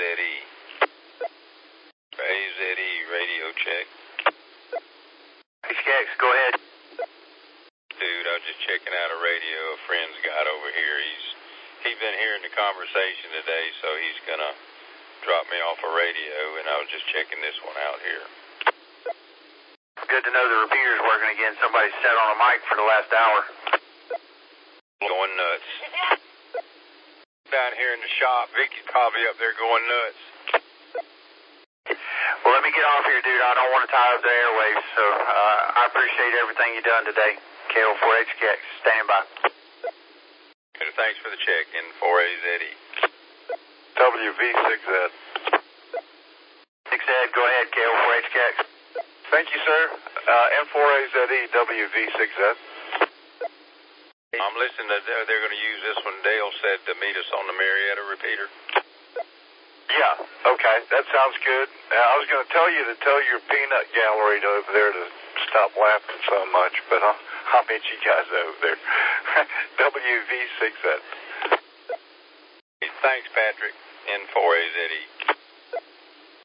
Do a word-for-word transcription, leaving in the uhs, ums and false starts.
E. A Z E radio check. H K X, go ahead. Dude, I was just checking out a radio a friend's got over here. He's he's been hearing the conversation today, so he's gonna drop me off a radio, and I was just checking this one out here. Good to know the repeater's working again. Somebody sat on a mic for the last hour. Going nuts. Down here in the shop, Vicky's probably up there going nuts. Well, let me get off here, dude. I don't want to tie up the airwaves, so uh, I appreciate everything you've done today. K L four H K X, standing by. And thanks for the check in four A Z E. W V six Z. six Z, go ahead, K L four H K X. Thank you, sir. Uh, M four A Z E, W V six Z. I'm listening to, they're, they're going to use this one. Dale said to meet us on the Marietta repeater. Yeah, okay, that sounds good. Uh, I was going to tell you to tell your peanut gallery to over there to stop laughing so much, but I'll, I'll meet you guys over there. W V six Z. Thanks, Patrick. N four A Z E.